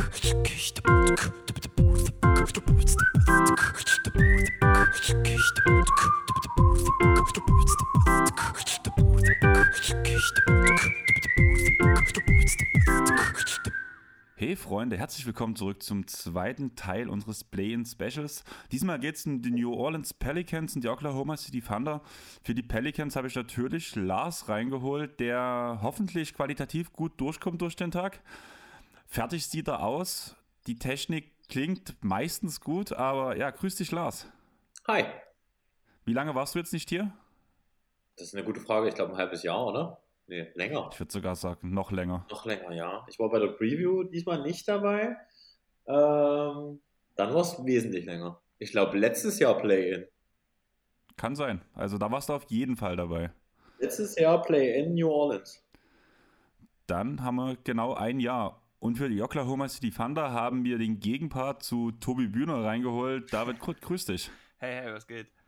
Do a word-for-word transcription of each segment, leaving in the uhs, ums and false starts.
Hey Freunde, herzlich willkommen zurück zum zweiten Teil unseres Play-In-Specials. Diesmal geht es um die New Orleans Pelicans und die Oklahoma City Thunder. Für die Pelicans habe ich natürlich Lars reingeholt, der hoffentlich qualitativ gut durchkommt durch den Tag. Fertig sieht er aus, die Technik klingt meistens gut, aber ja, grüß dich Lars. Hi. Wie lange warst du jetzt nicht hier? Das ist eine gute Frage. Ich glaube, ein halbes Jahr, oder? Nee, länger. Ich würde sogar sagen, noch länger. Noch länger, ja. Ich war bei der Preview diesmal nicht dabei. Ähm, dann war es wesentlich länger. Ich glaube, letztes Jahr Play-In. Kann sein. Also da warst du auf jeden Fall dabei. Letztes Jahr Play-In New Orleans. Dann haben wir genau ein Jahr. Und für die Oklahoma City Thunder haben wir den Gegenpart zu Tobi Bühner reingeholt. David Krutt, grüß dich. Hey, hey, was geht?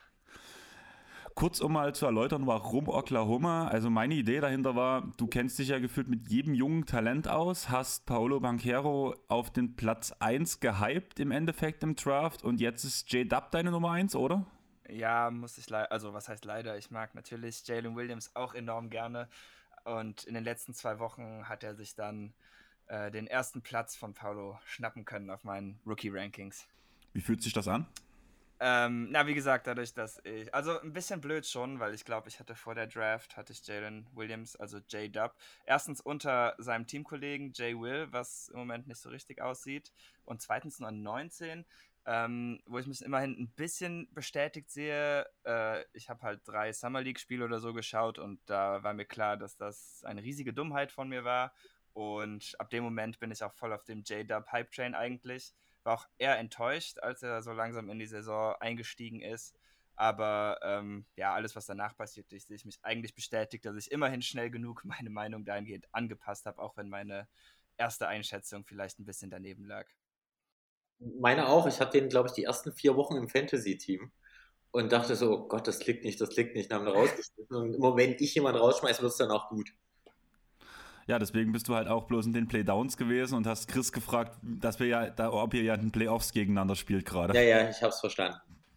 Kurz, um mal zu erläutern, warum Oklahoma. Also meine Idee dahinter war, du kennst dich ja gefühlt mit jedem jungen Talent aus, hast Paolo Banchero auf den Platz eins gehypt im Endeffekt im Draft und jetzt ist J-Dub deine Nummer eins, oder? Ja, muss ich leider, also was heißt leider, ich mag natürlich Jalen Williams auch enorm gerne und in den letzten zwei Wochen hat er sich dann äh, den ersten Platz von Paolo schnappen können auf meinen Rookie-Rankings. Wie fühlt sich das an? Ähm, na, wie gesagt, dadurch, dass ich, also ein bisschen blöd schon, weil ich glaube, ich hatte vor der Draft, hatte ich Jalen Williams, also J-Dub, erstens unter seinem Teamkollegen Jay Will, was im Moment nicht so richtig aussieht, und zweitens nur an neunzehn, ähm, wo ich mich immerhin ein bisschen bestätigt sehe. Äh, ich habe halt drei Summer League-Spiele oder so geschaut und da war mir klar, dass das eine riesige Dummheit von mir war und ab dem Moment bin ich auch voll auf dem J-Dub-Hype-Train eigentlich. War auch eher enttäuscht, als er so langsam in die Saison eingestiegen ist. Aber ähm, ja, alles, was danach passiert ist, sehe ich mich eigentlich bestätigt, dass ich immerhin schnell genug meine Meinung dahingehend angepasst habe, auch wenn meine erste Einschätzung vielleicht ein bisschen daneben lag. Meine auch. Ich hatte den, glaube ich, die ersten vier Wochen im Fantasy-Team und dachte so, oh Gott, das klickt nicht, das klickt nicht. Dann haben wir rausgeschmissen. Und immer wenn ich jemanden rausschmeiße, wird es dann auch gut. Ja, deswegen bist du halt auch bloß in den Playdowns gewesen und hast Chris gefragt, dass wir ja, da, ob ihr ja in den Playoffs gegeneinander spielt gerade. Ja, ja, ich habe es verstanden.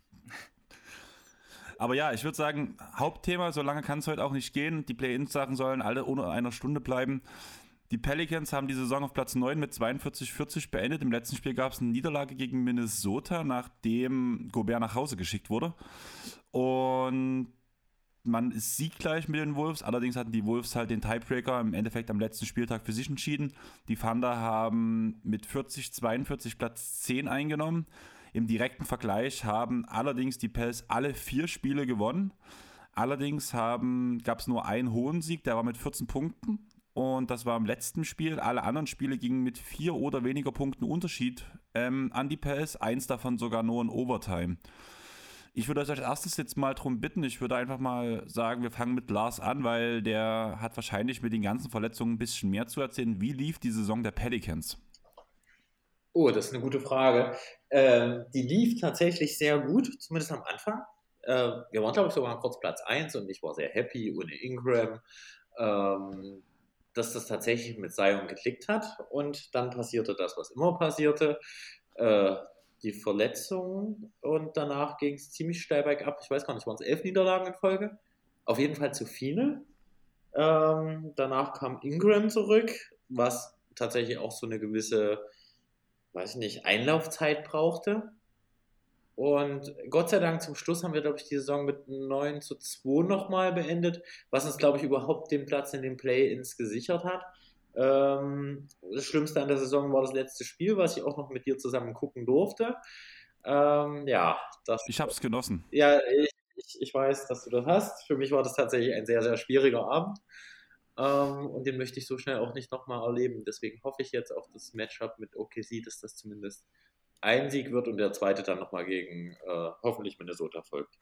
Aber ja, ich würde sagen, Hauptthema, so lange kann es heute auch nicht gehen. Die Play-In-Sachen sollen alle unter einer Stunde bleiben. Die Pelicans haben die Saison auf Platz neun mit zweiundvierzig vierzig beendet. Im letzten Spiel gab es eine Niederlage gegen Minnesota, nachdem Gobert nach Hause geschickt wurde. Und man ist sieggleich mit den Wolves, allerdings hatten die Wolves halt den Tiebreaker im Endeffekt am letzten Spieltag für sich entschieden. Die Thunder haben mit vierzig zweiundvierzig Platz zehn eingenommen. Im direkten Vergleich haben allerdings die Pels alle vier Spiele gewonnen. Allerdings gab es nur einen hohen Sieg, der war mit vierzehn Punkten. Und das war im letzten Spiel. Alle anderen Spiele gingen mit vier oder weniger Punkten Unterschied ähm, an die Pels. Eins davon sogar nur in Overtime. Ich würde euch als erstes jetzt mal darum bitten, ich würde einfach mal sagen, wir fangen mit Lars an, weil der hat wahrscheinlich mit den ganzen Verletzungen ein bisschen mehr zu erzählen. Wie lief die Saison der Pelicans? Oh, das ist eine gute Frage. Ähm, die lief tatsächlich sehr gut, zumindest am Anfang. Äh, wir waren, glaube ich, sogar kurz Platz eins und ich war sehr happy ohne Ingram, ähm, dass das tatsächlich mit Zion geklickt hat. Und dann passierte das, was immer passierte. Äh, die Verletzung und danach ging es ziemlich steil bergab. Ich weiß gar nicht, waren es elf Niederlagen in Folge? Auf jeden Fall zu viele. Ähm, danach kam Ingram zurück, was tatsächlich auch so eine gewisse, weiß ich nicht, Einlaufzeit brauchte. Und Gott sei Dank zum Schluss haben wir, glaube ich, die Saison mit neun zu zwei nochmal beendet, was uns, glaube ich, überhaupt den Platz in den Play-Ins gesichert hat. Ähm, das Schlimmste an der Saison war das letzte Spiel, was ich auch noch mit dir zusammen gucken durfte. Ähm, ja, das. Ich habe es genossen. Ja, ich, ich, ich weiß, dass du das hast. Für mich war das tatsächlich ein sehr, sehr schwieriger Abend. Ähm, und den möchte ich so schnell auch nicht nochmal erleben. Deswegen hoffe ich jetzt auf das Matchup mit O K C, dass das zumindest ein Sieg wird und der zweite dann nochmal gegen äh, hoffentlich Minnesota folgt.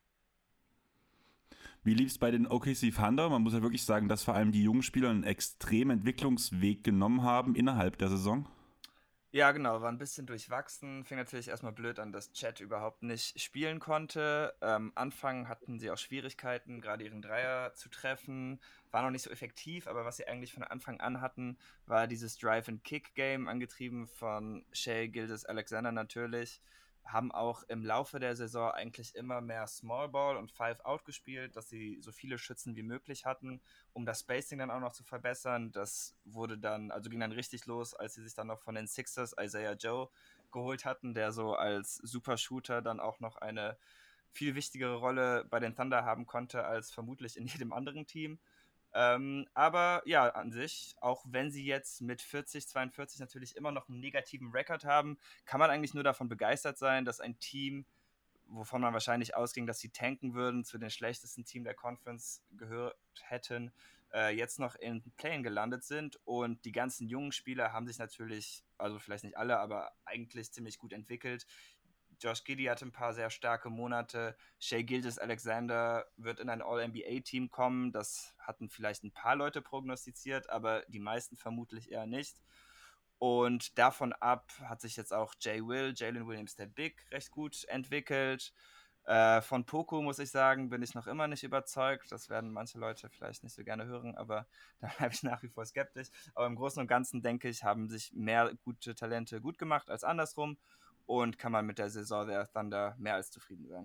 Wie lief es bei den O K C Thunder? Man muss ja wirklich sagen, dass vor allem die jungen Spieler einen extremen Entwicklungsweg genommen haben innerhalb der Saison. Ja, genau, war ein bisschen durchwachsen. Fing natürlich erstmal blöd an, dass Chet überhaupt nicht spielen konnte. Ähm, Anfang hatten sie auch Schwierigkeiten, gerade ihren Dreier zu treffen. War noch nicht so effektiv, aber was sie eigentlich von Anfang an hatten, war dieses Drive-and-Kick-Game, angetrieben von Shai Gilgeous-Alexander natürlich. Haben auch im Laufe der Saison eigentlich immer mehr Small Ball und Five Out gespielt, dass sie so viele Schützen wie möglich hatten, um das Spacing dann auch noch zu verbessern. Das wurde dann, also ging dann richtig los, als sie sich dann noch von den Sixers Isaiah Joe geholt hatten, der so als Super-Shooter dann auch noch eine viel wichtigere Rolle bei den Thunder haben konnte als vermutlich in jedem anderen Team. Ähm, aber ja, an sich, auch wenn sie jetzt mit vierzig, zweiundvierzig natürlich immer noch einen negativen Rekord haben, kann man eigentlich nur davon begeistert sein, dass ein Team, wovon man wahrscheinlich ausging, dass sie tanken würden, zu den schlechtesten Team der Conference gehört hätten, äh, jetzt noch in Play-in gelandet sind. Und die ganzen jungen Spieler haben sich natürlich, also vielleicht nicht alle, aber eigentlich ziemlich gut entwickelt. Josh Giddey hatte ein paar sehr starke Monate. Shai Gilgeous-Alexander wird in ein All N B A-Team kommen. Das hatten vielleicht ein paar Leute prognostiziert, aber die meisten vermutlich eher nicht. Und davon ab hat sich jetzt auch Jay Will, Jalen Williams, der Big, recht gut entwickelt. Äh, von Poku, muss ich sagen, bin ich noch immer nicht überzeugt. Das werden manche Leute vielleicht nicht so gerne hören, aber da bleibe ich nach wie vor skeptisch. Aber im Großen und Ganzen, denke ich, haben sich mehr gute Talente gut gemacht als andersrum. Und kann man mit der Saison der Thunder mehr als zufrieden sein.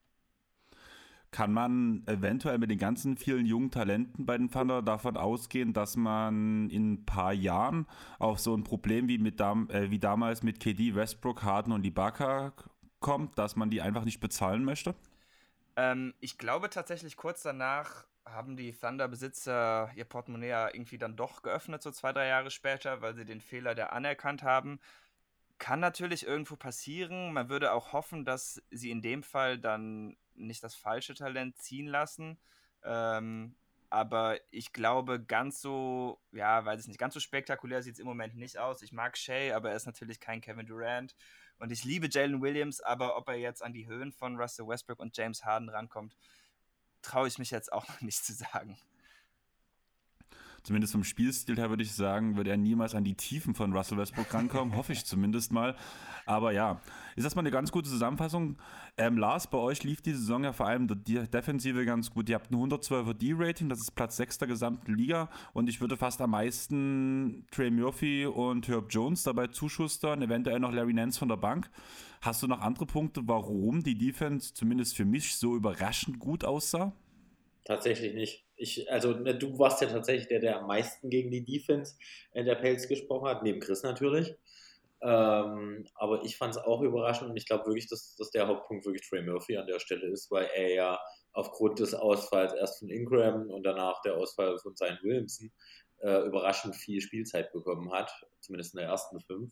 Kann man eventuell mit den ganzen vielen jungen Talenten bei den Thunder davon ausgehen, dass man in ein paar Jahren auf so ein Problem wie, mit dam- äh, wie damals mit K D, Westbrook, Harden und Ibaka kommt, dass man die einfach nicht bezahlen möchte? Ähm, ich glaube tatsächlich, kurz danach haben die Thunder-Besitzer ihr Portemonnaie ja irgendwie dann doch geöffnet, so zwei, drei Jahre später, weil sie den Fehler der anerkannt haben. Kann natürlich irgendwo passieren. Man würde auch hoffen, dass sie in dem Fall dann nicht das falsche Talent ziehen lassen. Ähm, aber ich glaube, ganz so, ja, weiß ich nicht, ganz so spektakulär sieht es im Moment nicht aus. Ich mag Shai, aber er ist natürlich kein Kevin Durant. Und ich liebe Jalen Williams, aber ob er jetzt an die Höhen von Russell Westbrook und James Harden rankommt, traue ich mich jetzt auch noch nicht zu sagen. Zumindest vom Spielstil her würde ich sagen, würde er niemals an die Tiefen von Russell Westbrook rankommen, hoffe ich zumindest mal. Aber ja, ist das mal eine ganz gute Zusammenfassung. Ähm, Lars, bei euch lief die Saison ja vor allem die Defensive ganz gut. Ihr habt ein hundertzwölfer D-Rating, das ist Platz sechs der gesamten Liga. Und ich würde fast am meisten Trey Murphy und Herb Jones dabei zuschustern, eventuell noch Larry Nance von der Bank. Hast du noch andere Punkte, warum die Defense zumindest für mich so überraschend gut aussah? Tatsächlich nicht. Ich, also ne, du warst ja tatsächlich der, der am meisten gegen die Defense in der Pelz gesprochen hat, neben Chris natürlich. Ähm, aber ich fand es auch überraschend und ich glaube wirklich, dass, dass der Hauptpunkt wirklich Trey Murphy an der Stelle ist, weil er ja aufgrund des Ausfalls erst von Ingram und danach der Ausfall von Zion Williamson äh, überraschend viel Spielzeit bekommen hat, zumindest in der ersten fünf.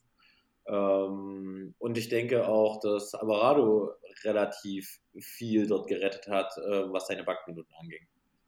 Ähm, und ich denke auch, dass Alvarado relativ viel dort gerettet hat, äh, was seine Backminuten anging.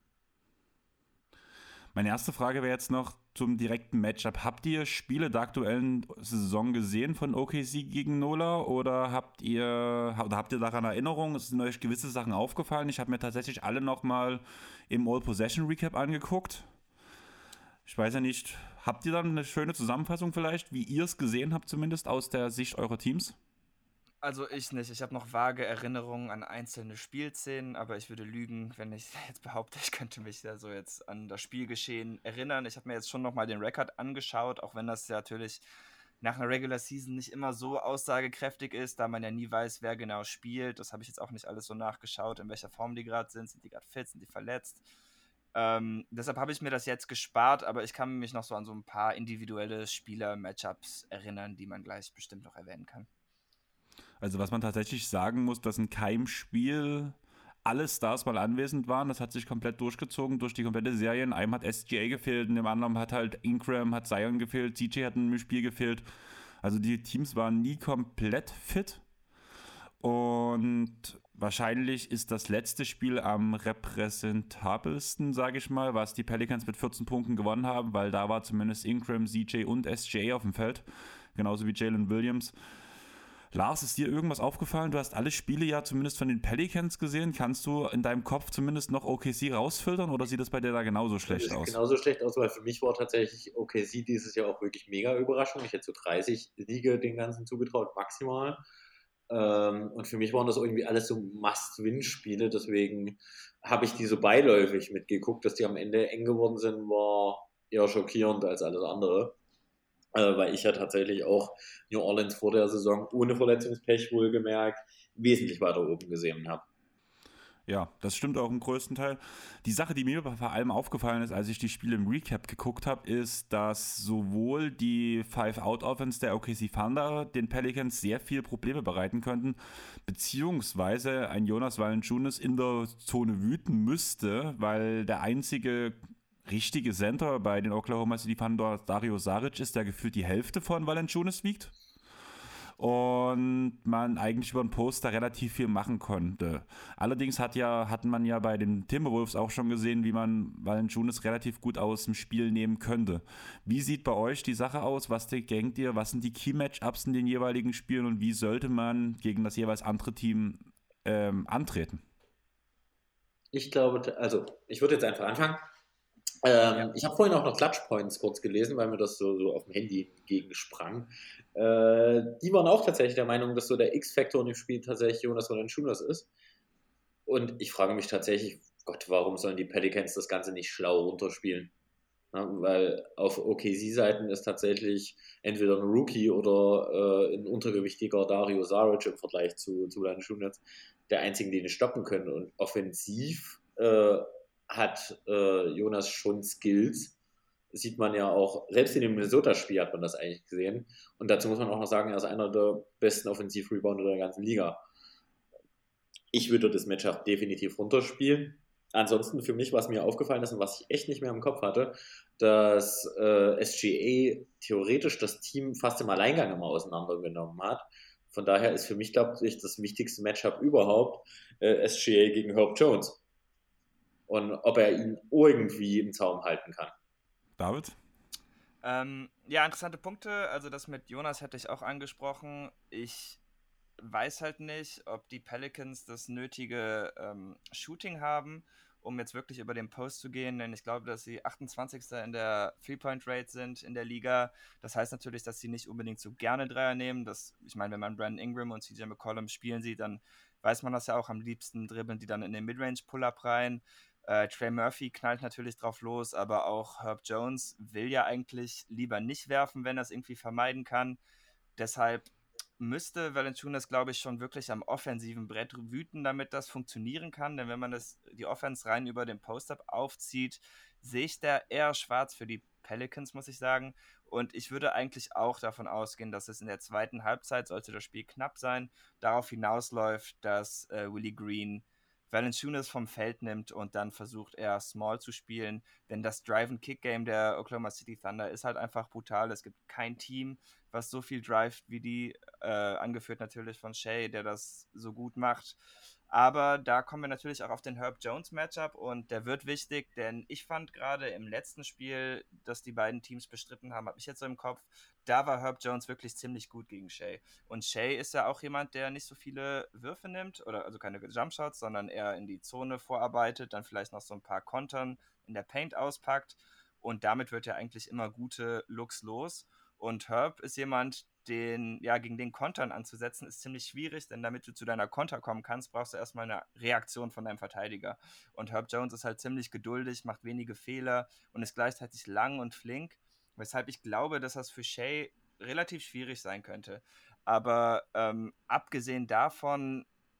Meine erste Frage wäre jetzt noch zum direkten Matchup. Habt ihr Spiele der aktuellen Saison gesehen von O K C gegen Nola oder habt ihr, oder habt ihr daran Erinnerungen? Sind euch gewisse Sachen aufgefallen? Ich habe mir tatsächlich alle nochmal im All-Possession-Recap angeguckt. Ich weiß ja nicht, habt ihr dann eine schöne Zusammenfassung vielleicht, wie ihr es gesehen habt zumindest aus der Sicht eurer Teams? Also ich nicht. Ich habe noch vage Erinnerungen an einzelne Spielszenen, aber ich würde lügen, wenn ich jetzt behaupte, ich könnte mich da so jetzt an das Spielgeschehen erinnern. Ich habe mir jetzt schon nochmal den Rekord angeschaut, auch wenn das ja natürlich nach einer Regular Season nicht immer so aussagekräftig ist, da man ja nie weiß, wer genau spielt. Das habe ich jetzt auch nicht alles so nachgeschaut, in welcher Form die gerade sind. Sind die gerade fit, sind die verletzt? Ähm, deshalb habe ich mir das jetzt gespart, aber ich kann mich noch so an so ein paar individuelle Spieler-Matchups erinnern, die man gleich bestimmt noch erwähnen kann. Also was man tatsächlich sagen muss, dass in keinem Spiel alle Stars mal anwesend waren. Das hat sich komplett durchgezogen durch die komplette Serie. In einem hat S G A gefehlt, in dem anderen hat halt Ingram, hat Zion gefehlt, C J hat im Spiel gefehlt. Also die Teams waren nie komplett fit. Und wahrscheinlich ist das letzte Spiel am repräsentabelsten, sage ich mal, was die Pelicans mit vierzehn Punkten gewonnen haben, weil da war zumindest Ingram, C J und S G A auf dem Feld. Genauso wie Jalen Williams. Lars, ist dir irgendwas aufgefallen? Du hast alle Spiele ja zumindest von den Pelicans gesehen. Kannst du in deinem Kopf zumindest noch O K C rausfiltern oder sieht das bei dir da genauso schlecht aus? Genauso schlecht aus, weil für mich war tatsächlich O K C dieses Jahr auch wirklich mega Überraschung. Ich hätte so dreißig Siege den ganzen zugetraut, maximal. Ähm, und für mich waren das irgendwie alles so Must-Win-Spiele, deswegen habe ich die so beiläufig mitgeguckt. Dass die am Ende eng geworden sind, war eher schockierend als alles andere. Äh, weil ich ja tatsächlich auch New Orleans vor der Saison ohne Verletzungspech wohlgemerkt wesentlich weiter oben gesehen habe. Ja, das stimmt auch im größten Teil. Die Sache, die mir vor allem aufgefallen ist, als ich die Spiele im Recap geguckt habe, ist, dass sowohl die Five-Out-Offense der O K C Thunder den Pelicans sehr viel Probleme bereiten könnten, beziehungsweise ein Jonas Valanciunas in der Zone wüten müsste, weil der einzige richtige Center bei den Oklahoma City Thunder Dario Saric ist, der gefühlt die Hälfte von Valanciunas wiegt. Und man eigentlich über den Poster relativ viel machen konnte. Allerdings hat ja, hat man ja bei den Timberwolves auch schon gesehen, wie man Valanciunas relativ gut aus dem Spiel nehmen könnte. Wie sieht bei euch die Sache aus? Was denkt ihr? Was sind die Key-Matchups in den jeweiligen Spielen und wie sollte man gegen das jeweils andere Team ähm, antreten? Ich glaube, also ich würde jetzt einfach anfangen. Ähm, ja. Ich habe vorhin auch noch Clutch Points kurz gelesen, weil mir das so, so auf dem Handy entgegensprang. Äh, die waren auch tatsächlich der Meinung, dass so der X-Faktor in dem Spiel tatsächlich Jonas Valanciunas ist. Und ich frage mich tatsächlich, Gott, warum sollen die Pelicans das Ganze nicht schlau runterspielen? Ja, weil auf O K C-Seiten ist tatsächlich entweder ein Rookie oder äh, ein untergewichtiger Dario Saric im Vergleich zu, zu Valanciunas der einzigen, die ihn stoppen können. Und offensiv äh, hat äh, Jonas schon Skills. Das sieht man ja auch, selbst in dem Minnesota-Spiel hat man das eigentlich gesehen. Und dazu muss man auch noch sagen, er ist einer der besten Offensiv-Rebounder der ganzen Liga. Ich würde das Matchup definitiv runterspielen. Ansonsten für mich, was mir aufgefallen ist und was ich echt nicht mehr im Kopf hatte, dass äh, S G A theoretisch das Team fast im Alleingang immer auseinandergenommen hat. Von daher ist für mich, glaube ich, das wichtigste Matchup überhaupt äh, S G A gegen Herb Jones. Und ob er ihn irgendwie im Zaum halten kann. David? Ähm, ja, interessante Punkte. Also das mit Jonas hätte ich auch angesprochen. Ich weiß halt nicht, ob die Pelicans das nötige ähm, Shooting haben, um jetzt wirklich über den Post zu gehen, denn ich glaube, dass sie achtundzwanzigster in der Three-Point-Rate sind in der Liga. Das heißt natürlich, dass sie nicht unbedingt so gerne Dreier nehmen. Das, ich meine, wenn man Brandon Ingram und C J McCollum spielen sieht, dann weiß man das ja auch, am liebsten dribbeln die dann in den Midrange-Pull-Up rein. Äh, Trey Murphy knallt natürlich drauf los, aber auch Herb Jones will ja eigentlich lieber nicht werfen, wenn er es irgendwie vermeiden kann. Deshalb müsste Valanciunas, glaube ich, schon wirklich am offensiven Brett wüten, damit das funktionieren kann. Denn wenn man das, die Offense rein über den Post-Up aufzieht, sehe ich da eher schwarz für die Pelicans, muss ich sagen. Und ich würde eigentlich auch davon ausgehen, dass es in der zweiten Halbzeit, sollte das Spiel knapp sein, darauf hinausläuft, dass äh, Willie Green Valanciunas vom Feld nimmt und dann versucht er Small zu spielen, denn das Drive-and-Kick-Game der Oklahoma City Thunder ist halt einfach brutal. Es gibt kein Team, was so viel drivet wie die, äh, angeführt natürlich von Shai, der das so gut macht. Aber da kommen wir natürlich auch auf den Herb Jones Matchup und der wird wichtig, denn ich fand gerade im letzten Spiel, das die beiden Teams bestritten haben, habe ich jetzt so im Kopf, da war Herb Jones wirklich ziemlich gut gegen Shai. Und Shai ist ja auch jemand, der nicht so viele Würfe nimmt, oder also keine Jumpshots, sondern eher in die Zone vorarbeitet, dann vielleicht noch so ein paar Kontern in der Paint auspackt und damit wird er eigentlich immer gute Looks los. Und Herb ist jemand, den, ja, gegen den Kontern anzusetzen, ist ziemlich schwierig, denn damit du zu deiner Konter kommen kannst, brauchst du erstmal eine Reaktion von deinem Verteidiger. Und Herb Jones ist halt ziemlich geduldig, macht wenige Fehler und ist gleichzeitig lang und flink, weshalb ich glaube, dass das für Shai relativ schwierig sein könnte. Aber ähm, abgesehen davon,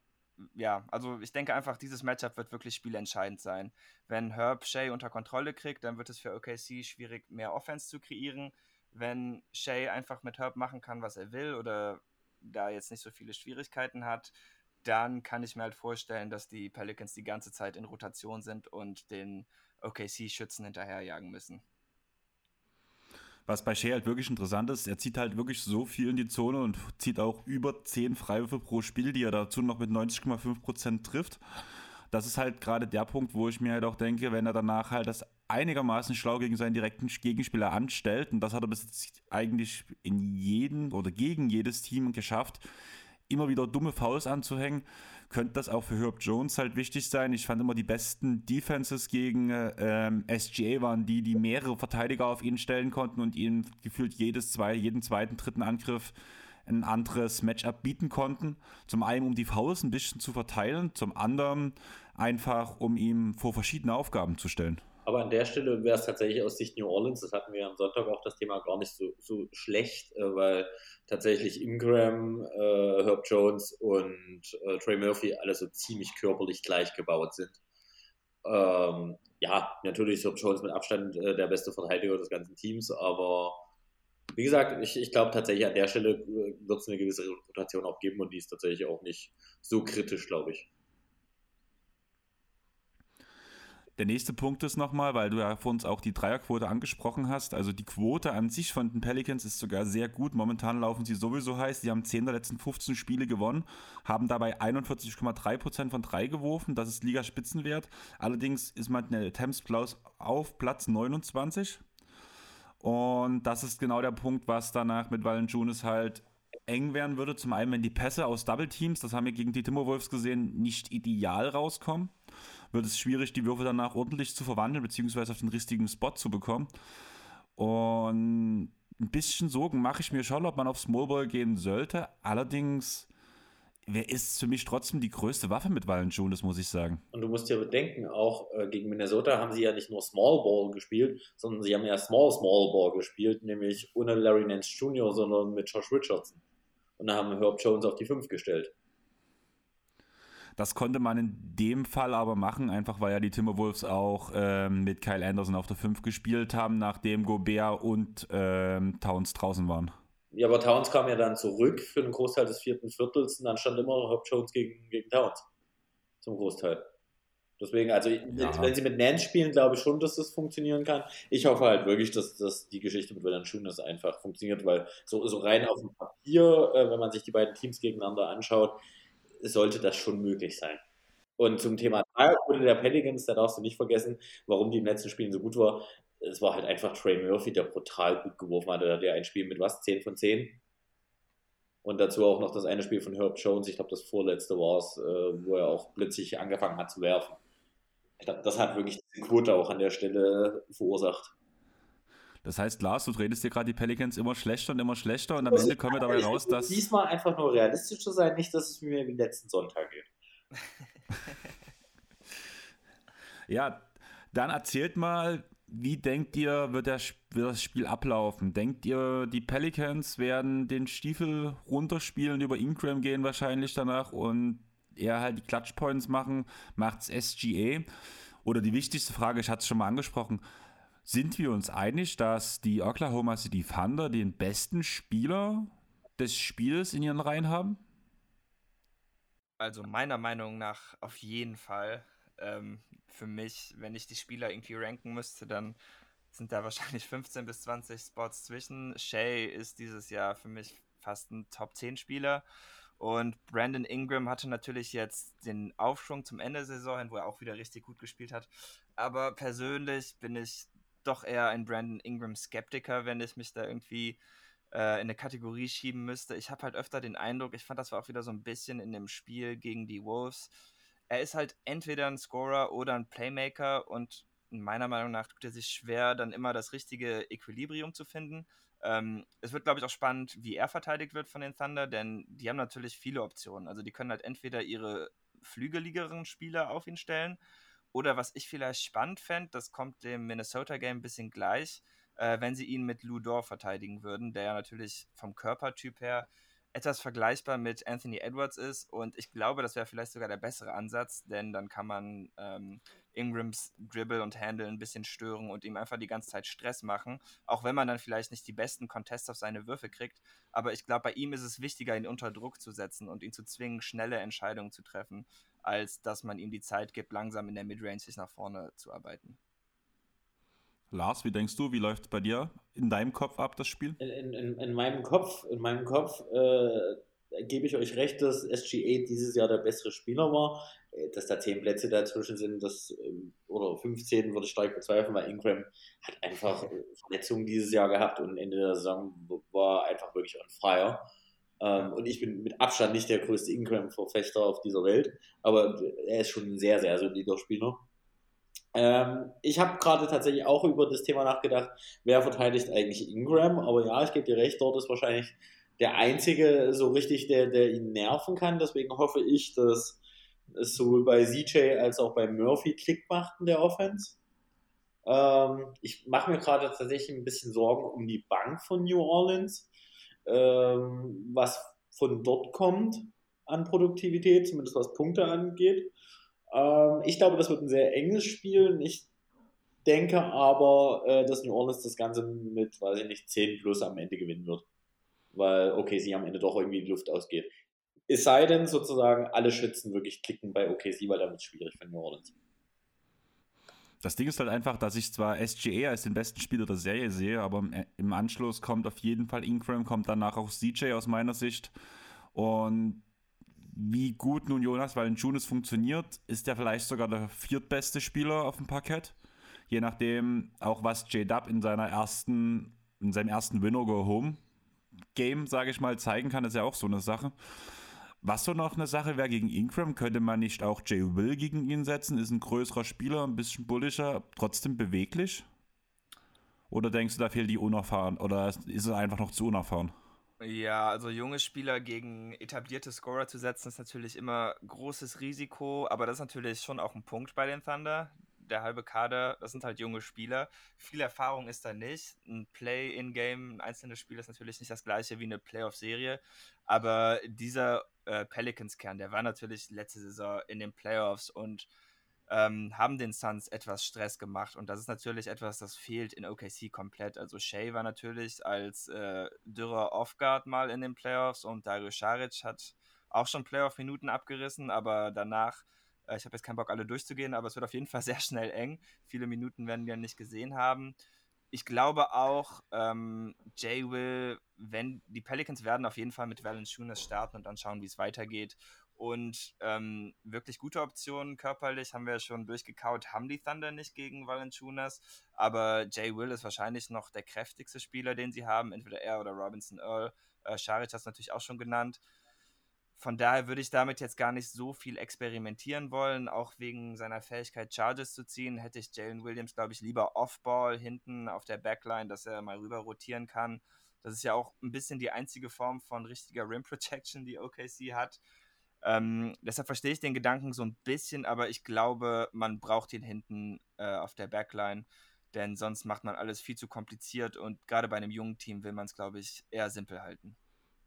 ja, also ich denke einfach, dieses Matchup wird wirklich spielentscheidend sein. Wenn Herb Shai unter Kontrolle kriegt, dann wird es für O K C schwierig, mehr Offense zu kreieren. Wenn Shai einfach mit Herb machen kann, was er will oder da jetzt nicht so viele Schwierigkeiten hat, dann kann ich mir halt vorstellen, dass die Pelicans die ganze Zeit in Rotation sind und den O K C-Schützen hinterherjagen müssen. Was bei Shai halt wirklich interessant ist, er zieht halt wirklich so viel in die Zone und zieht auch über zehn Freiwürfe pro Spiel, die er dazu noch mit neunzig Komma fünf Prozent trifft. Das ist halt gerade der Punkt, wo ich mir halt auch denke, wenn er danach halt das einigermaßen schlau gegen seinen direkten Gegenspieler anstellt, und das hat er bis jetzt eigentlich in jedem oder gegen jedes Team geschafft, immer wieder dumme Fouls anzuhängen, könnte das auch für Herb Jones halt wichtig sein. Ich fand immer, die besten Defenses gegen ähm, S G A waren die, die mehrere Verteidiger auf ihn stellen konnten und ihnen gefühlt jedes zwei, jeden zweiten, dritten Angriff ein anderes Matchup bieten konnten. Zum einen, um die Fouls ein bisschen zu verteilen, zum anderen einfach, um ihm vor verschiedene Aufgaben zu stellen. Aber an der Stelle wäre es tatsächlich aus Sicht New Orleans, das hatten wir am Sonntag auch das Thema, gar nicht so, so schlecht, äh, weil tatsächlich Ingram, äh, Herb Jones und äh, Trey Murphy alle so ziemlich körperlich gleich gebaut sind. Ähm, ja, natürlich ist Herb Jones mit Abstand äh, der beste Verteidiger des ganzen Teams, aber wie gesagt, ich, ich glaube tatsächlich an der Stelle wird es eine gewisse Rotation auch geben und die ist tatsächlich auch nicht so kritisch, glaube ich. Der nächste Punkt ist nochmal, weil du ja vor uns auch die Dreierquote angesprochen hast, also die Quote an sich von den Pelicans ist sogar sehr gut. Momentan laufen sie sowieso heiß. Die haben zehn der letzten fünfzehn Spiele gewonnen, haben dabei einundvierzig Komma drei Prozent von drei geworfen. Das ist Ligaspitzenwert. Allerdings ist man in der Attempts auf Platz neunundzwanzig. Und das ist genau der Punkt, was danach mit Valanciunas halt eng werden würde. Zum einen, wenn die Pässe aus Double Teams, das haben wir gegen die Timberwolves gesehen, nicht ideal rauskommen, wird es schwierig, die Würfe danach ordentlich zu verwandeln, beziehungsweise auf den richtigen Spot zu bekommen. Und ein bisschen Sorgen mache ich mir schon, ob man auf Smallball gehen sollte. Allerdings, wer ist für mich trotzdem die größte Waffe mit Valanciunas, muss ich sagen. Und du musst ja bedenken, auch äh, gegen Minnesota haben sie ja nicht nur Small Ball gespielt, sondern sie haben ja Small Small Ball gespielt, nämlich ohne Larry Nance Junior, sondern mit Josh Richardson. Und da haben Herb Jones auf die fünf gestellt. Das konnte man in dem Fall aber machen, einfach weil ja die Timberwolves auch ähm, mit Kyle Anderson auf der fünf gespielt haben, nachdem Gobert und ähm, Towns draußen waren. Ja, aber Towns kam ja dann zurück für den Großteil des vierten Viertels und dann stand immer Herb Jones gegen, gegen Towns. Zum Großteil. Deswegen, also ja. Wenn sie mit Nance spielen, glaube ich schon, dass das funktionieren kann. Ich hoffe halt wirklich, dass, dass die Geschichte mit Valanciunas einfach funktioniert, weil so, so rein auf dem Papier, äh, wenn man sich die beiden Teams gegeneinander anschaut, sollte das schon möglich sein. Und zum Thema Dreierquote der Pelicans, da darfst du nicht vergessen, warum die im letzten Spielen so gut war. Es war halt einfach Trey Murphy, der brutal gut geworfen hatte. Da hat er ein Spiel mit was? zehn von zehn? Und dazu auch noch das eine Spiel von Herb Jones, ich glaube das vorletzte war es, wo er auch plötzlich angefangen hat zu werfen. Ich glaube, das hat wirklich die Quote auch an der Stelle verursacht. Das heißt, Lars, du redest dir gerade die Pelicans immer schlechter und immer schlechter und am Ende kommen wir dabei raus, dass... Diesmal einfach nur realistisch zu sein, nicht, dass es mir wie letzten Sonntag geht. Ja, dann erzählt mal, wie denkt ihr, wird, der, wird das Spiel ablaufen? Denkt ihr, die Pelicans werden den Stiefel runterspielen, über Ingram gehen wahrscheinlich danach und eher halt die Clutch-Points machen? Macht's S G A? Oder die wichtigste Frage, ich hatte es schon mal angesprochen, sind wir uns einig, dass die Oklahoma City Thunder den besten Spieler des Spiels in ihren Reihen haben? Also meiner Meinung nach auf jeden Fall. Ähm, für mich, wenn ich die Spieler irgendwie ranken müsste, dann sind da wahrscheinlich fünfzehn bis zwanzig Spots zwischen. Shai ist dieses Jahr für mich fast ein Top zehn Spieler. Und Brandon Ingram hatte natürlich jetzt den Aufschwung zum Ende der Saison hin, wo er auch wieder richtig gut gespielt hat. Aber persönlich bin ich doch eher ein Brandon Ingram-Skeptiker, wenn ich mich da irgendwie äh, in eine Kategorie schieben müsste. Ich habe halt öfter den Eindruck, ich fand, das war auch wieder so ein bisschen in dem Spiel gegen die Wolves. Er ist halt entweder ein Scorer oder ein Playmaker und meiner Meinung nach tut er sich schwer, dann immer das richtige Equilibrium zu finden. Ähm, es wird, glaube ich, auch spannend, wie er verteidigt wird von den Thunder, denn die haben natürlich viele Optionen. Also die können halt entweder ihre flügeligeren Spieler auf ihn stellen oder was ich vielleicht spannend fände, das kommt dem Minnesota-Game ein bisschen gleich, äh, wenn sie ihn mit Lou Dort verteidigen würden, der ja natürlich vom Körpertyp her etwas vergleichbar mit Anthony Edwards ist und ich glaube, das wäre vielleicht sogar der bessere Ansatz, denn dann kann man ähm, Ingrams Dribble und Handle ein bisschen stören und ihm einfach die ganze Zeit Stress machen, auch wenn man dann vielleicht nicht die besten Contests auf seine Würfe kriegt, aber ich glaube, bei ihm ist es wichtiger, ihn unter Druck zu setzen und ihn zu zwingen, schnelle Entscheidungen zu treffen, als dass man ihm die Zeit gibt, langsam in der Midrange sich nach vorne zu arbeiten. Lars, wie denkst du, wie läuft es bei dir in deinem Kopf ab, das Spiel? In, in, in meinem Kopf, in meinem Kopf äh, gebe ich euch recht, dass S G A dieses Jahr der bessere Spieler war. Dass da zehn Plätze dazwischen sind, das, oder fünfzehn würde ich stark bezweifeln, weil Ingram hat einfach Verletzungen dieses Jahr gehabt und Ende der Saison war einfach wirklich on fire. Ähm, und ich bin mit Abstand nicht der größte Ingram-Verfechter auf dieser Welt, aber er ist schon ein sehr, sehr solider Spieler. Ähm, ich habe gerade tatsächlich auch über das Thema nachgedacht, wer verteidigt eigentlich Ingram, aber ja, ich gebe dir recht, dort ist wahrscheinlich der Einzige so richtig, der, der ihn nerven kann, deswegen hoffe ich, dass es sowohl bei Z J als auch bei Murphy Klick macht in der Offense. Ähm, ich mache mir gerade tatsächlich ein bisschen Sorgen um die Bank von New Orleans, ähm, was von dort kommt an Produktivität, zumindest was Punkte angeht. Ähm, ich glaube, das wird ein sehr enges Spiel. Ich denke aber, äh, dass New Orleans das Ganze mit, weiß ich nicht, zehn plus am Ende gewinnen wird. Weil, okay, sie am Ende doch irgendwie die Luft ausgeht. Es sei denn, sozusagen, alle Schützen wirklich klicken bei O K C, weil damit schwierig für New Orleans. Das Ding ist halt einfach, dass ich zwar S G A als den besten Spieler der Serie sehe, aber im Anschluss kommt auf jeden Fall Ingram, kommt danach auch C J aus meiner Sicht. Und wie gut nun Jonas Valanciunas funktioniert, ist er vielleicht sogar der viertbeste Spieler auf dem Parkett. Je nachdem, auch was J-Dub in seiner ersten, in seinem ersten Win-or-Go-Home-Game, sage ich mal, zeigen kann, ist ja auch so eine Sache. Was so noch eine Sache wäre gegen Ingram, könnte man nicht auch Jay Will gegen ihn setzen? Ist ein größerer Spieler, ein bisschen bullischer, trotzdem beweglich? Oder denkst du, da fehlt die unerfahren? Oder ist es einfach noch zu unerfahren? Ja, also junge Spieler gegen etablierte Scorer zu setzen, ist natürlich immer großes Risiko, aber das ist natürlich schon auch ein Punkt bei den Thunder. Der halbe Kader, das sind halt junge Spieler. Viel Erfahrung ist da nicht. Ein Play-in-Game, ein einzelnes Spiel ist natürlich nicht das gleiche wie eine Playoff-Serie, aber dieser äh, Pelicans-Kern, der war natürlich letzte Saison in den Playoffs und ähm, haben den Suns etwas Stress gemacht und das ist natürlich etwas, das fehlt in O K C komplett. Also Shea war natürlich als äh, dürrer Off-Guard mal in den Playoffs und Dario Saric hat auch schon Playoff-Minuten abgerissen, aber danach, äh, ich habe jetzt keinen Bock, alle durchzugehen, aber es wird auf jeden Fall sehr schnell eng. Viele Minuten werden wir nicht gesehen haben. Ich glaube auch, ähm, Jay will, wenn die Pelicans werden auf jeden Fall mit Valanciunas starten und dann schauen, wie es weitergeht. Und ähm, wirklich gute Optionen körperlich, haben wir ja schon durchgekaut, haben die Thunder nicht gegen Valanciunas, aber Jay Will ist wahrscheinlich noch der kräftigste Spieler, den sie haben, entweder er oder Robinson Earl. Äh, Šarić hat es natürlich auch schon genannt. Von daher würde ich damit jetzt gar nicht so viel experimentieren wollen, auch wegen seiner Fähigkeit, Charges zu ziehen, hätte ich Jalen Williams, glaube ich, lieber Off-Ball hinten auf der Backline, dass er mal rüber rotieren kann. Das ist ja auch ein bisschen die einzige Form von richtiger Rim Protection, die O K C hat. Ähm, deshalb verstehe ich den Gedanken so ein bisschen, aber ich glaube, man braucht ihn hinten äh, auf der Backline, denn sonst macht man alles viel zu kompliziert und gerade bei einem jungen Team will man es, glaube ich, eher simpel halten.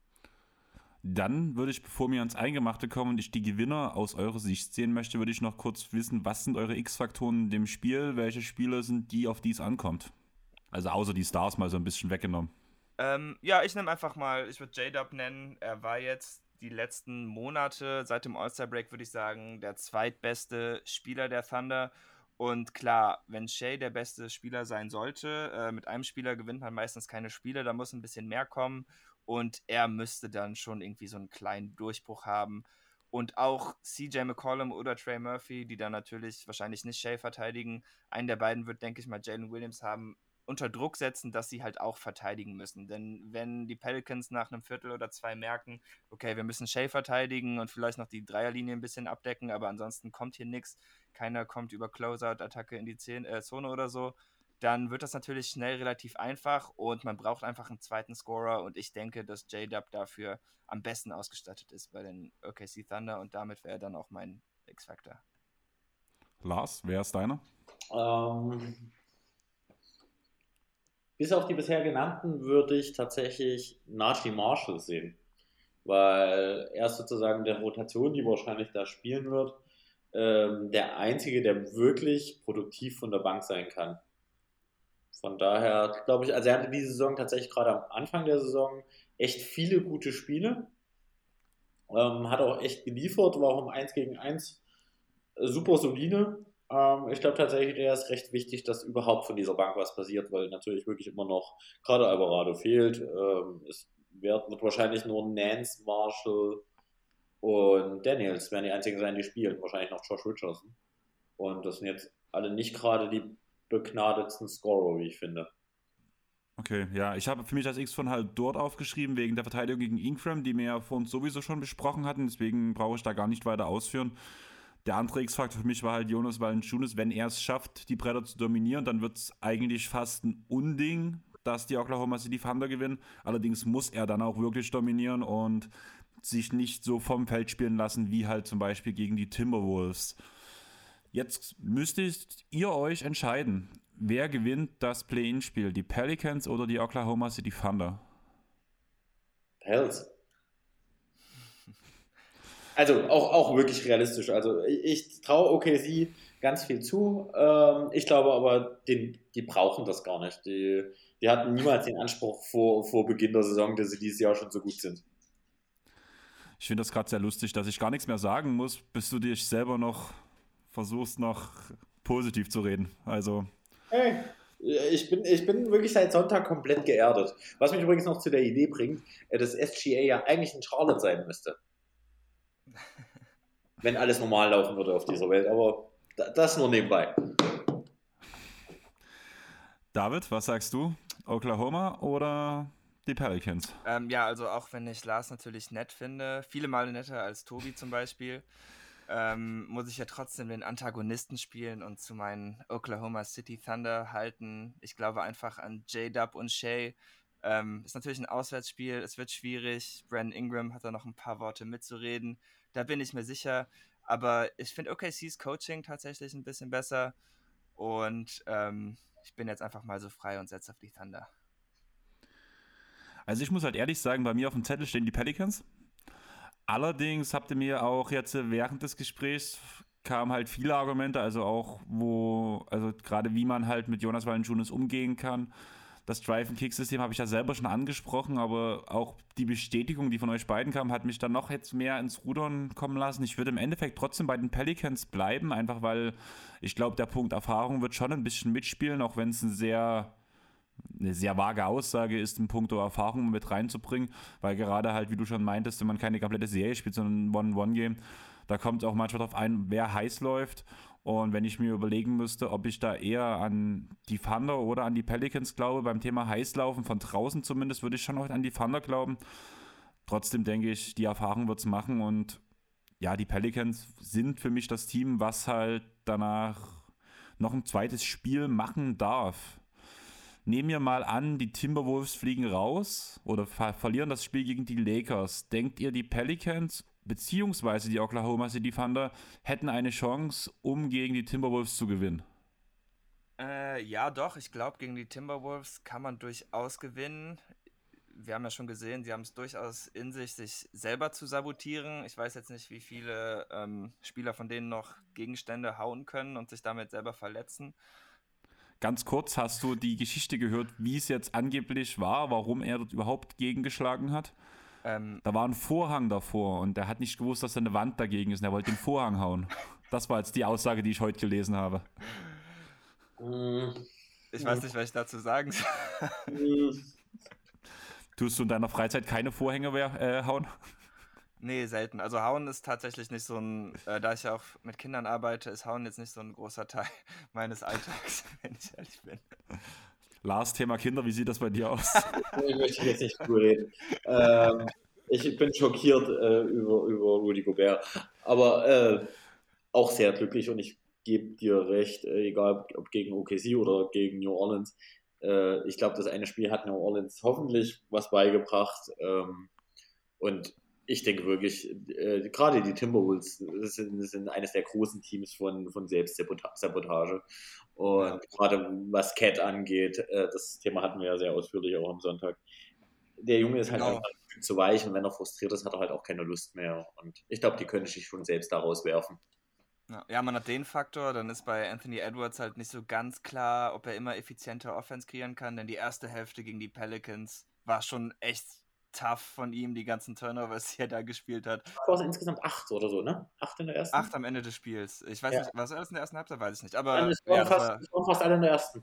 Dann würde ich, bevor wir ans Eingemachte kommen und ich die Gewinner aus eurer Sicht sehen möchte, würde ich noch kurz wissen, was sind eure X-Faktoren in dem Spiel? Welche Spieler sind die, auf die es ankommt? Also außer die Stars mal so ein bisschen weggenommen. Ähm, ja, ich nehme einfach mal, ich würde J-Dub nennen. Er war jetzt die letzten Monate, seit dem All-Star-Break, würde ich sagen, der zweitbeste Spieler der Thunder. Und klar, wenn Shea der beste Spieler sein sollte, äh, mit einem Spieler gewinnt man meistens keine Spiele, da muss ein bisschen mehr kommen. Und er müsste dann schon irgendwie so einen kleinen Durchbruch haben. Und auch C J McCollum oder Trey Murphy, die dann natürlich wahrscheinlich nicht Shea verteidigen. Einen der beiden wird, denke ich mal, Jalen Williams haben, unter Druck setzen, dass sie halt auch verteidigen müssen. Denn wenn die Pelicans nach einem Viertel oder zwei merken, okay, wir müssen Shea verteidigen und vielleicht noch die Dreierlinie ein bisschen abdecken, aber ansonsten kommt hier nichts, keiner kommt über Closeout-Attacke in die Zone oder so, dann wird das natürlich schnell relativ einfach und man braucht einfach einen zweiten Scorer und ich denke, dass J-Dub dafür am besten ausgestattet ist bei den O K C Thunder und damit wäre dann auch mein X-Factor. Lars, wer ist deiner? Ähm, bis auf die bisher genannten würde ich tatsächlich Najee Marshall sehen, weil er ist sozusagen der Rotation, die wahrscheinlich da spielen wird, ähm, der Einzige, der wirklich produktiv von der Bank sein kann. Von daher glaube ich, also er hatte diese Saison tatsächlich gerade am Anfang der Saison echt viele gute Spiele. Ähm, hat auch echt geliefert, war auch im eins gegen eins äh, super solide. Ähm, ich glaube tatsächlich, der ist recht wichtig, dass überhaupt von dieser Bank was passiert, weil natürlich wirklich immer noch gerade Alvarado fehlt. Ähm, es wird, wird wahrscheinlich nur Nance, Marshall und Daniels werden die einzigen sein, die spielen. Wahrscheinlich noch Josh Richardson. Und das sind jetzt alle nicht gerade die begnadetsten Scorer, wie ich finde. Okay, ja, ich habe für mich das X von halt dort aufgeschrieben, wegen der Verteidigung gegen Ingram, die wir ja vor uns sowieso schon besprochen hatten, deswegen brauche ich da gar nicht weiter ausführen. Der andere X-Faktor für mich war halt Jonas Valanciunas. Wenn er es schafft, die Bretter zu dominieren, dann wird es eigentlich fast ein Unding, dass die Oklahoma City Thunder gewinnen. Allerdings muss er dann auch wirklich dominieren und sich nicht so vom Feld spielen lassen, wie halt zum Beispiel gegen die Timberwolves. Jetzt müsstet ihr euch entscheiden, wer gewinnt das Play-In-Spiel, die Pelicans oder die Oklahoma City Thunder? Pels. Also auch, auch wirklich realistisch. Also ich, ich traue O K C ganz viel zu. Ähm, ich glaube aber, den, die brauchen das gar nicht. Die, die hatten niemals den Anspruch vor, vor Beginn der Saison, dass sie dieses Jahr schon so gut sind. Ich finde das gerade sehr lustig, dass ich gar nichts mehr sagen muss, bis du dich selber noch versuchst, noch positiv zu reden. Also. Hey, ich bin, ich bin wirklich seit Sonntag komplett geerdet. Was mich übrigens noch zu der Idee bringt, äh, dass S G A ja eigentlich in Charlotte sein müsste. Wenn alles normal laufen würde auf dieser Welt, aber das nur nebenbei. David, was sagst du? Oklahoma oder die Pelicans? Ähm, ja, also auch wenn ich Lars natürlich nett finde, viele Male netter als Tobi zum Beispiel, ähm, muss ich ja trotzdem den Antagonisten spielen und zu meinen Oklahoma City Thunder halten. Ich glaube einfach an J-Dub und Shea. Ähm, ist natürlich ein Auswärtsspiel, es wird schwierig. Brandon Ingram hat da noch ein paar Worte mitzureden. Da bin ich mir sicher. Aber ich finde O K C's Coaching tatsächlich ein bisschen besser. Und ähm, ich bin jetzt einfach mal so frei und setze auf die Thunder. Also ich muss halt ehrlich sagen, bei mir auf dem Zettel stehen die Pelicans. Allerdings habt ihr mir auch jetzt während des Gesprächs kamen halt viele Argumente, also auch wo, also gerade wie man halt mit Jonas Valanciunas umgehen kann. Das Drive-and-Kick-System habe ich ja selber schon angesprochen, aber auch die Bestätigung, die von euch beiden kam, hat mich dann noch jetzt mehr ins Rudern kommen lassen. Ich würde im Endeffekt trotzdem bei den Pelicans bleiben, einfach weil ich glaube, der Punkt Erfahrung wird schon ein bisschen mitspielen, auch wenn es ein sehr, eine sehr vage Aussage ist, einen Punkt Erfahrung mit reinzubringen, weil gerade halt, wie du schon meintest, wenn man keine komplette Serie spielt, sondern ein One-on-One-Game, da kommt es auch manchmal darauf ein, wer heiß läuft. Und wenn ich mir überlegen müsste, ob ich da eher an die Thunder oder an die Pelicans glaube, beim Thema Heißlaufen, von draußen zumindest, würde ich schon heute an die Thunder glauben. Trotzdem denke ich, die Erfahrung wird es machen und ja, die Pelicans sind für mich das Team, was halt danach noch ein zweites Spiel machen darf. Nehmen wir mal an, die Timberwolves fliegen raus oder ver- verlieren das Spiel gegen die Lakers. Denkt ihr, die Pelicans beziehungsweise die Oklahoma City Thunder hätten eine Chance, um gegen die Timberwolves zu gewinnen? Äh, ja, doch. Ich glaube, gegen die Timberwolves kann man durchaus gewinnen. Wir haben ja schon gesehen, sie haben es durchaus in sich, sich selber zu sabotieren. Ich weiß jetzt nicht, wie viele ähm, Spieler von denen noch Gegenstände hauen können und sich damit selber verletzen. Ganz kurz, hast du die Geschichte gehört, wie es jetzt angeblich war, warum er dort überhaupt gegengeschlagen hat? Ähm, Da war ein Vorhang davor und er hat nicht gewusst, dass da eine Wand dagegen ist und er wollte den Vorhang hauen. Das war jetzt die Aussage, die ich heute gelesen habe. Mm, ich weiß nicht, was ich dazu sagen soll. mm. Tust du in deiner Freizeit keine Vorhänge mehr äh, hauen? Nee, selten. Also Hauen ist tatsächlich nicht so ein, äh, da ich ja auch mit Kindern arbeite, ist Hauen jetzt nicht so ein großer Teil meines Alltags, wenn ich ehrlich bin. Lars, Thema Kinder, wie sieht das bei dir aus? Ich möchte jetzt nicht drüber reden. Ähm, ich bin schockiert äh, über, über Rudy Gobert, aber äh, auch sehr glücklich und ich gebe dir recht, äh, egal ob gegen O K C oder gegen New Orleans. Äh, ich glaube, das eine Spiel hat New Orleans hoffentlich was beigebracht ähm, und ich denke wirklich, äh, gerade die Timberwolves sind, sind eines der großen Teams von, von Selbstsabotage. Und Ja. gerade was Cat angeht, äh, das Thema hatten wir ja sehr ausführlich auch am Sonntag. Der Junge ist halt Genau. einfach ein Stück zu weich und wenn er frustriert ist, hat er halt auch keine Lust mehr. Und ich glaube, die können sich schon selbst daraus werfen. Ja, ja, man hat den Faktor, dann ist bei Anthony Edwards halt nicht so ganz klar, ob er immer effizienter Offense kreieren kann, denn die erste Hälfte gegen die Pelicans war schon echt tough von ihm, die ganzen Turnovers, die er da gespielt hat. War es insgesamt acht oder so, ne? Acht in der ersten? Acht am Ende des Spiels. Ich weiß Ja. nicht, was war das in der ersten Halbzeit? Weiß ich nicht. Dann Aber ist ja, waren das fast, war es waren fast alle in der ersten.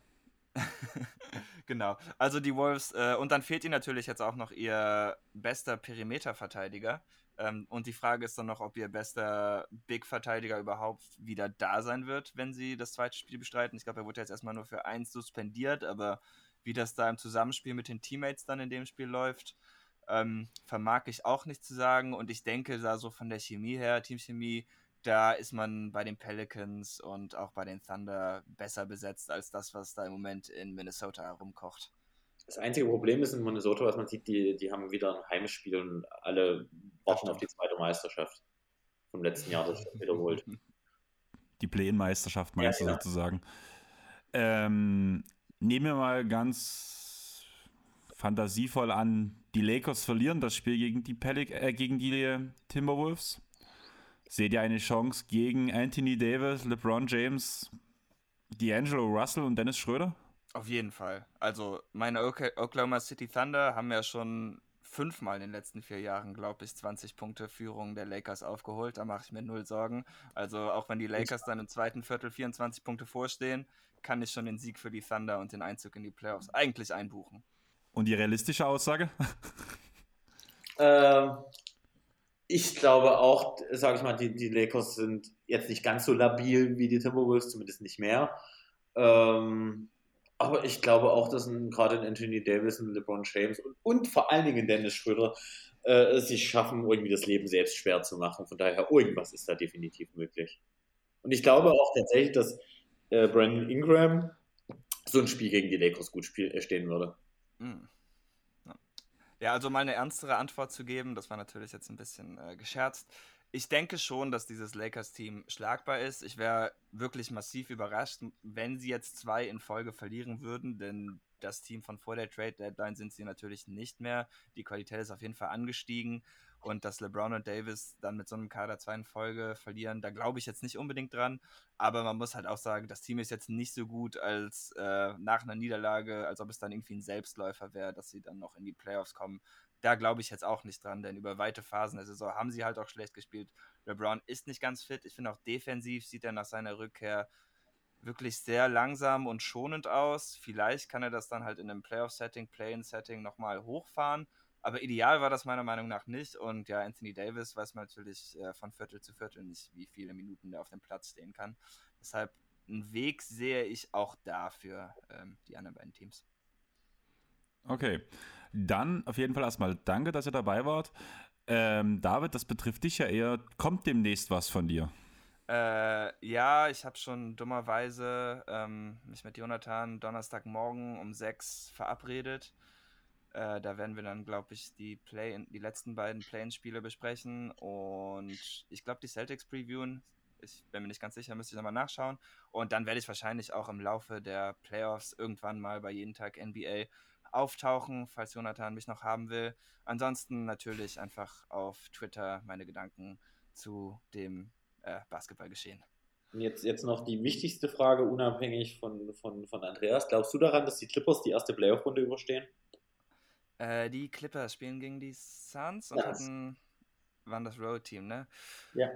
genau. Also die Wolves, äh, und dann fehlt ihnen natürlich jetzt auch noch ihr bester Perimeterverteidiger. Ähm, und die Frage ist dann noch, ob ihr bester Big-Verteidiger überhaupt wieder da sein wird, wenn sie das zweite Spiel bestreiten. Ich glaube, er wurde jetzt erstmal nur für eins suspendiert, aber Wie das da im Zusammenspiel mit den Teammates dann in dem Spiel läuft, ähm, vermag ich auch nicht zu sagen. Und ich denke, da so von der Chemie her, Teamchemie, da ist man bei den Pelicans und auch bei den Thunder besser besetzt als das, was da im Moment in Minnesota herumkocht. Das einzige Problem ist in Minnesota, was man sieht, die, die haben wieder ein Heimspiel und alle warten auf die zweite Meisterschaft vom letzten Jahr, das sich wiederholt. Die Play-in-Meisterschaft meinst ja, du ja. sozusagen. Ähm, nehmen wir mal ganz fantasievoll an, die Lakers verlieren das Spiel gegen die, Pelic- äh, gegen die Timberwolves. Seht ihr eine Chance gegen Anthony Davis, LeBron James, D'Angelo Russell und Dennis Schröder? Auf jeden Fall. Also meine Oklahoma City Thunder haben ja schon fünfmal in den letzten vier Jahren, glaube ich, zwanzig Punkte Führung der Lakers aufgeholt. Da mache ich mir null Sorgen. Also auch wenn die Lakers dann im zweiten Viertel vierundzwanzig Punkte vorstehen, kann ich schon den Sieg für die Thunder und den Einzug in die Playoffs eigentlich einbuchen. Und die realistische Aussage? ähm, ich glaube auch, sage ich mal, die, die Lakers sind jetzt nicht ganz so labil wie die Timberwolves, zumindest nicht mehr. Ähm, Aber ich glaube auch, dass ein, gerade ein Anthony Davis, ein LeBron James und, und vor allen Dingen Dennis Schröder äh, es sich schaffen, irgendwie das Leben selbst schwer zu machen. Von daher, irgendwas ist da definitiv möglich. Und ich glaube auch tatsächlich, dass äh, Brandon Ingram so ein Spiel gegen die Lakers gut spiel, äh, stehen würde. Mhm. Ja, also mal eine ernstere Antwort zu geben, das war natürlich jetzt ein bisschen äh, gescherzt. Ich denke schon, dass dieses Lakers-Team schlagbar ist. Ich wäre wirklich massiv überrascht, wenn sie jetzt zwei in Folge verlieren würden, denn das Team von vor der Trade-Deadline sind sie natürlich nicht mehr. Die Qualität ist auf jeden Fall angestiegen und dass LeBron und Davis dann mit so einem Kader zwei in Folge verlieren, da glaube ich jetzt nicht unbedingt dran, aber man muss halt auch sagen, das Team ist jetzt nicht so gut als äh, nach einer Niederlage, als ob es dann irgendwie ein Selbstläufer wäre, dass sie dann noch in die Playoffs kommen. Da glaube ich jetzt auch nicht dran, denn über weite Phasen der Saison haben sie halt auch schlecht gespielt. LeBron ist nicht ganz fit. Ich finde auch defensiv sieht er nach seiner Rückkehr wirklich sehr langsam und schonend aus. Vielleicht kann er das dann halt in einem Playoff-Setting, Play-in-Setting nochmal hochfahren. Aber ideal war das meiner Meinung nach nicht. Und ja, Anthony Davis weiß man natürlich äh, von Viertel zu Viertel nicht, wie viele Minuten der auf dem Platz stehen kann. Deshalb einen Weg sehe ich auch da für ähm, die anderen beiden Teams. Okay, dann auf jeden Fall erstmal danke, dass ihr dabei wart. Ähm, David, das betrifft dich ja eher. Kommt demnächst was von dir? Äh, ja, ich habe schon dummerweise ähm, mich mit Jonathan Donnerstagmorgen um sechs verabredet. Äh, da werden wir dann, glaube ich, die, Play die letzten beiden Play-in-Spiele besprechen und ich glaube, die Celtics previewen. Ich bin mir nicht ganz sicher, müsste ich nochmal nachschauen. Und dann werde ich wahrscheinlich auch im Laufe der Playoffs irgendwann mal bei Jeden Tag N B A auftauchen, falls Jonathan mich noch haben will. Ansonsten natürlich einfach auf Twitter meine Gedanken zu dem äh, Basketballgeschehen. Und jetzt, jetzt noch die wichtigste Frage, unabhängig von, von, von Andreas. Glaubst du daran, dass die Clippers die erste Playoff-Runde überstehen? Äh, die Clippers spielen gegen die Suns und Ja. hatten, waren das Road-Team, ne? Ja.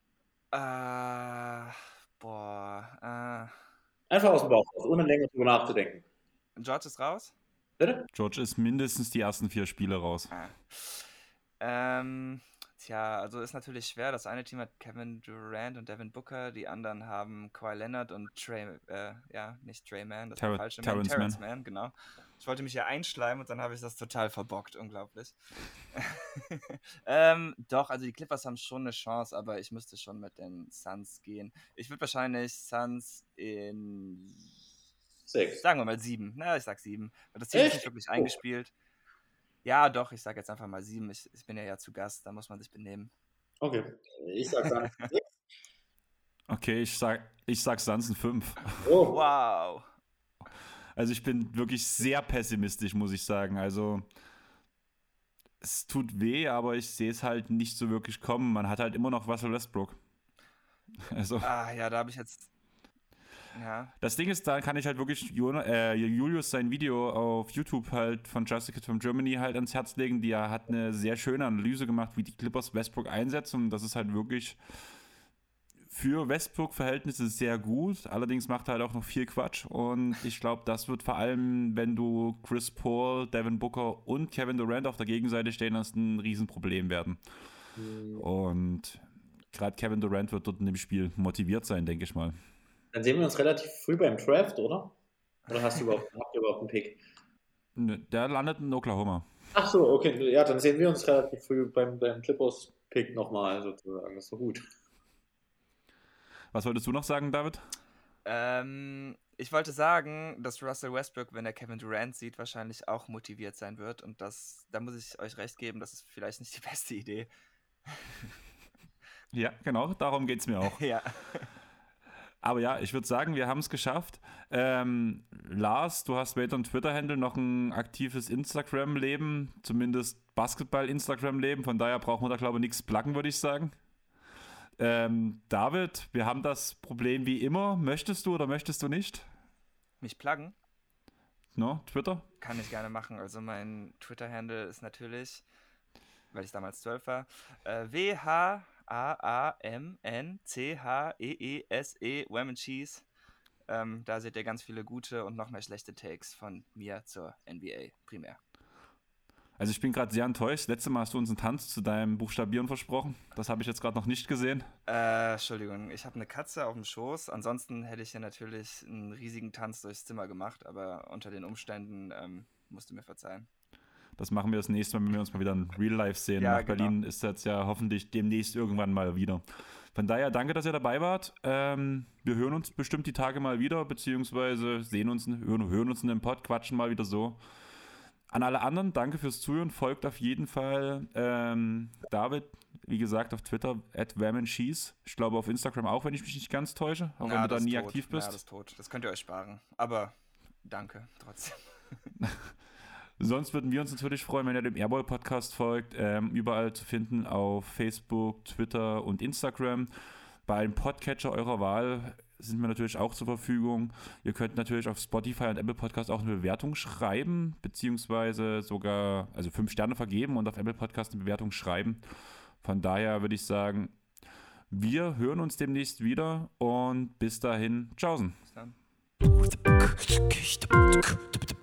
Äh, boah, äh. Einfach aus dem Bauch raus, ohne länger drüber nachzudenken. George ist raus? Bitte? George ist mindestens die ersten vier Spiele raus. Ah. Ähm, tja, also ist natürlich schwer. Das eine Team hat Kevin Durant und Devin Booker, die anderen haben Kawhi Leonard und Trey, äh, ja, nicht Trey Mann, das war Ter- der falsche Terrence Mann, Terrence Mann. Mann, genau. Ich wollte mich ja einschleimen und dann habe ich das total verbockt, unglaublich. ähm, doch, also die Clippers haben schon eine Chance, aber ich müsste schon mit den Suns gehen. Ich würde wahrscheinlich Suns in Sechs. Sagen wir mal sieben. Na, ich sag sieben. Weil das Team ist Echt? nicht wirklich eingespielt. Ja, doch, ich sag jetzt einfach mal sieben. Ich, ich bin ja ja zu Gast, da muss man sich benehmen. Okay, ich sag dann sechs. Okay, ich sag, ich sag Suns fünf. Oh. Wow. Also ich bin wirklich sehr pessimistisch, muss ich sagen. Also es tut weh, aber ich sehe es halt nicht so wirklich kommen. Man hat halt immer noch Russell Westbrook. Also Ah, ja, da habe ich jetzt... Ja. das Ding ist, da kann ich halt wirklich Jon- äh, Julius sein Video auf YouTube halt von Just a Kid from Germany halt ans Herz legen. Die hat eine sehr schöne Analyse gemacht, wie die Clippers Westbrook einsetzen. Und das ist halt wirklich für Westbrook-Verhältnisse sehr gut. Allerdings macht er halt auch noch viel Quatsch. Und ich glaube, das wird vor allem, wenn du Chris Paul, Devin Booker und Kevin Durant auf der Gegenseite stehen hast, ein Riesenproblem werden. Mhm. Und gerade Kevin Durant wird dort in dem Spiel motiviert sein, denke ich mal. Dann sehen wir uns relativ früh beim Draft, oder? Oder hast du überhaupt, habt ihr überhaupt einen Pick? Der landet in Oklahoma. Ach so, okay. Ja, dann sehen wir uns relativ früh beim, beim Clippers-Pick nochmal sozusagen. Das ist so gut. Was wolltest du noch sagen, David? Ähm, ich wollte sagen, dass Russell Westbrook, wenn er Kevin Durant sieht, wahrscheinlich auch motiviert sein wird. Und das, da muss ich euch recht geben, das ist vielleicht nicht die beste Idee. Ja, genau, darum geht es mir auch. Ja. Aber ja, ich würde sagen, wir haben es geschafft. Ähm, Lars, du hast weder ein Twitter-Handle noch ein aktives Instagram-Leben, zumindest Basketball-Instagram-Leben. Von daher brauchen wir da, glaube ich, nichts pluggen, würde ich sagen. Ähm, David, wir haben das Problem wie immer. Möchtest du oder möchtest du nicht? Mich pluggen? No, Twitter? Kann ich gerne machen. Also mein Twitter-Handle ist natürlich, weil ich damals zwölf war, äh, W H A A M N C H E E S E, Wham and Cheese. Ähm, da seht ihr ganz viele gute und noch mehr schlechte Takes von mir zur N B A primär. Also ich bin gerade sehr enttäuscht. Letztes Mal hast du uns einen Tanz zu deinem Buchstabieren versprochen. Das habe ich jetzt gerade noch nicht gesehen. Äh, Entschuldigung, ich habe eine Katze auf dem Schoß. Ansonsten hätte ich hier natürlich einen riesigen Tanz durchs Zimmer gemacht, aber unter den Umständen ähm, musst du mir verzeihen. Das machen wir das nächste Mal, wenn wir uns mal wieder in Real Life sehen. Ja, Nach genau. Berlin ist das ja hoffentlich demnächst irgendwann mal wieder. Von daher danke, dass ihr dabei wart. Ähm, wir hören uns bestimmt die Tage mal wieder, beziehungsweise sehen uns, hören, hören uns in dem Pod, quatschen mal wieder so. An alle anderen, danke fürs Zuhören. Folgt auf jeden Fall ähm, David, wie gesagt, auf Twitter, at whamancheese. Ich glaube auf Instagram auch, wenn ich mich nicht ganz täusche, auch Ja, wenn du da das nie tot. aktiv bist. Ja, das ist tot. Das könnt ihr euch sparen. Aber danke trotzdem. Sonst würden wir uns natürlich freuen, wenn ihr dem Airball-Podcast folgt. Ähm, überall zu finden auf Facebook, Twitter und Instagram. Beim Podcatcher eurer Wahl sind wir natürlich auch zur Verfügung. Ihr könnt natürlich auf Spotify und Apple Podcast auch eine Bewertung schreiben, beziehungsweise sogar, also fünf Sterne vergeben und auf Apple Podcast eine Bewertung schreiben. Von daher würde ich sagen, wir hören uns demnächst wieder und bis dahin, tschaußen. Bis dann.